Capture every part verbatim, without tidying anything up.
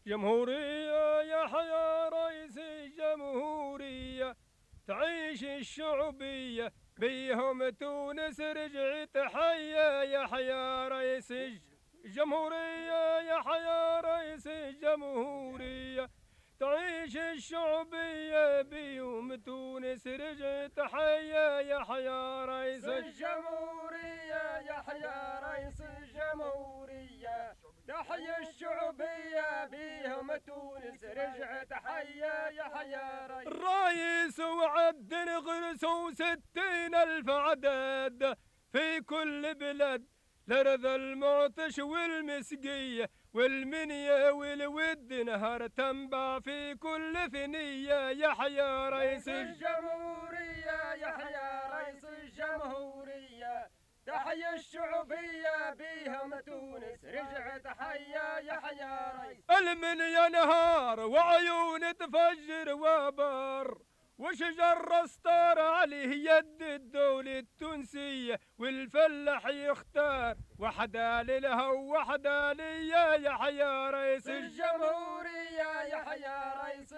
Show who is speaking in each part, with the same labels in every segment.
Speaker 1: جمهورية يحيى رئيس الجمهورية، تعيش الشعوبية بيهم تونس رجعت حيا. يحيى رئيس الجمهورية، يحيى رئيس الجمهورية، تعيش الشعوبية بيهم تونس رجعت حيا. يحيى رئيس
Speaker 2: الجمهورية، يحيى رئيس الجمهورية، تحيا الشعوبية بيهم تونس رجعت حيا. يحيى رئيس
Speaker 1: الرئيس وعد غرسوا ستين ألف عدد في كل بلد، لرذ المعطش والمسقية والمنية والود نهر تنبع في كل ثنية. يحيى رئيس
Speaker 2: الجمهورية، يحيى رئيس الجمهورية، تحيا الشعوبية بيهم تونس رجعت حيا. يحيى رئيس
Speaker 1: المنية نهار وعيون تفجر وبر، وشجر استار عليه يد الدولة التونسية، والفلاح يختار وحدة للها ووحدة ليا. يحيى رئيس
Speaker 2: الجمهورية، يحيى رئيس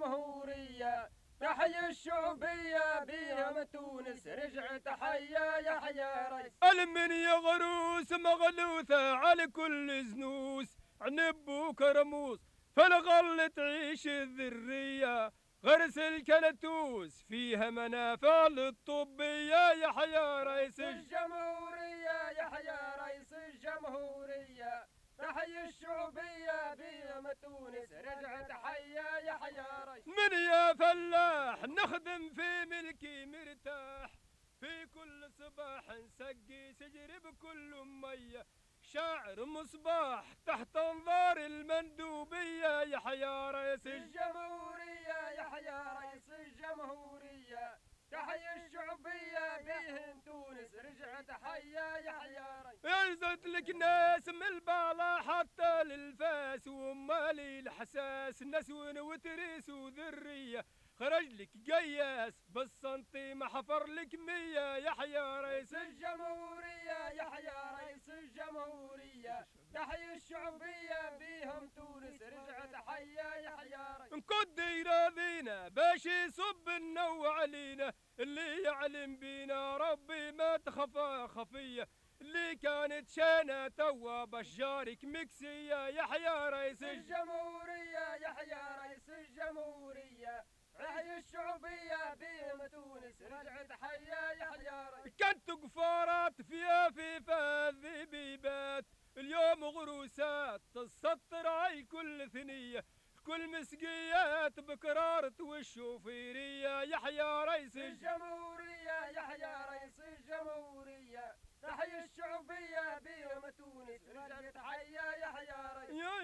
Speaker 2: الجمهورية، تحيا الشعوبية بيهم تونس رجعت حيا. يحيى رئيس
Speaker 1: المنية غروس مغلوثة على كل زنوس، عنب وكرموس فالغل تعيش الذرية، غرس الكلتوس فيها منافع للطبية. يحيى رئيس
Speaker 2: الجمهورية، يحيى رئيس الجمهورية، تحيا الشعوبية بيهم تونس رجعت حيا. يحيى رئيس
Speaker 1: من يا فلاح نخدم في ملكي مرتاح، في كل صباح نسقي سجر بكل مية، شاعر مصباح تحت انظار المندوبية. يحيى رئيس
Speaker 2: الجمهورية، يحيى رئيس الجمهورية، تحيا الشعوبية بيهم تونس رجعت حيا. يحيى رئيس
Speaker 1: عزت لك ناس من البالة حتى للفاس، ومالي الحساس نسون وتريس وذرية، خرج لك قياس بالسنتيم حفر لك مية. يحيى رئيس
Speaker 2: الجمهورية، يحيى رئيس الجمهورية، تحيا الشعوبية بيهم تونس رجعت حيا. يحيى رئيس
Speaker 1: نكد يراضينا باش يصب النوع علينا، اللي يعلم بينا ربي ما تخفى خفية، اللي كانت شانة توا بشارك مكسية. يحيى رئيس
Speaker 2: الجمهورية، يحيى رئيس الجمهورية، تحيا الشعوبية بيهم تونس رجعت حيا. يحيى رئيس
Speaker 1: كانت قفارات فيها في فالذبيبات، اليوم غروسات تسطر على كل ثنية، كل مسقيات بكرارة والشوفيرية. يحيى رئيس
Speaker 2: الجمهورية، يحيى رئيس الجمهورية، تحيا الشعوبية بيهم تونس رجعت حيا. يحيى رئيس
Speaker 1: يا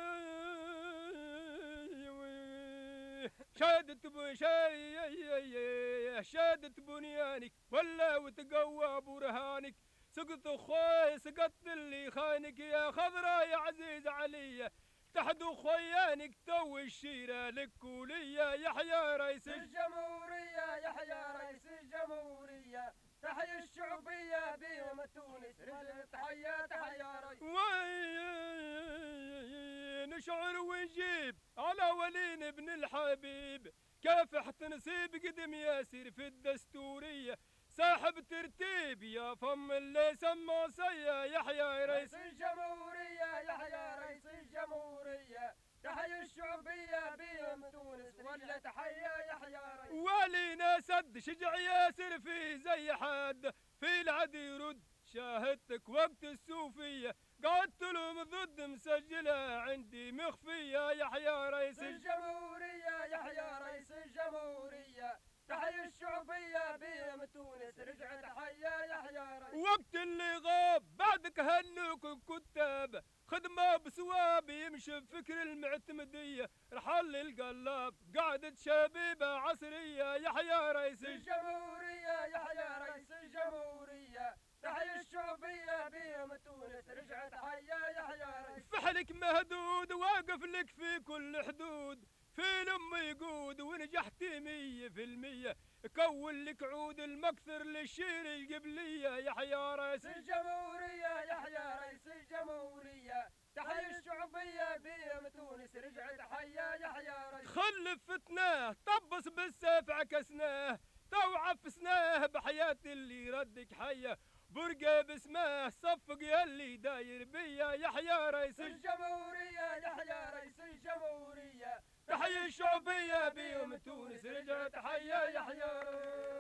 Speaker 1: شادت بشاي شادت بنيانك ولا وتقوى برهانك، سقط خوي سقط اللي خانك يا خضرا يا عزيز علي، تحدو خيانك تو الشيرة للكولية. يحيى رئيس
Speaker 2: الجمهورية، يحيى رئيس الجمهورية، تحيا الشعوبية بيهم تونس رجعت حيا. تحيا رئيس
Speaker 1: نشعر ونجيب على ولين ابن الحبيب، كافح تنسيب قدم ياسر في الدستورية، صاحب ترتيب يا فم اللي سمى سيا. يحيى رئيس
Speaker 2: الجمهورية، يحيى رئيس الجمهورية، تحيا الشعوبية بيهم تونس ولت حيا. يحيى رئيس
Speaker 1: ولينا سد شجع ياسر في زي حد، في العدي يرد شاهدتك وقت السوفية، قعدت لهم ضد مسجلة عندي مخفية. يحيى رئيس
Speaker 2: الجمهورية، يحيى رئيس الجمهورية، تحيا الشعوبية بيهم تونس رجعت حيا. يحيى رئيس
Speaker 1: وقت اللي غاب بعدك هنوك كتاب، خدمة بسواب يمشي بفكر المعتمدية، رحل القلاب قعدت شبيبة عصرية. يحيى رئيس
Speaker 2: الجمهورية، يحيى رئيس الجمهورية، تحيا الشعوبية بيهم تونس رجعت حيا. يحيى رئيس
Speaker 1: فحلك مهدود واقف لك في كل حدود، في لم يقود ونجحتي مية في المية، كون لك عود المكثر للشير القبلية. يحيى رئيس
Speaker 2: الجمهورية، يحيى رئيس الجمهورية، تحيا الشعوبية بيوم تونس رجعت حيا يحيى ريس.
Speaker 1: خلفتناه طبس بالسيف عكسناه تو عفسناه بحياة اللي ردك حيا برقة باسمه صفق يلي داير بيا يحيى رئيس
Speaker 2: الجمهورية يحيى رئيس الجمهورية
Speaker 1: تحيا الشعوبية بيوم تونس رجعت حيا يحيى رئيس.